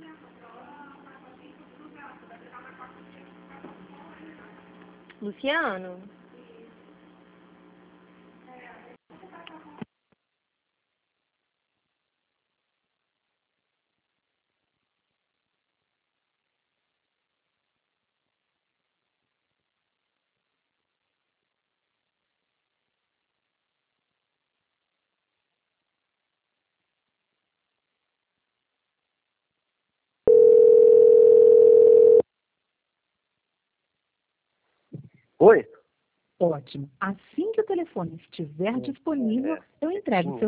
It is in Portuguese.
Luciano? Oi? Ótimo. Assim que o telefone estiver disponível, eu entrego o seu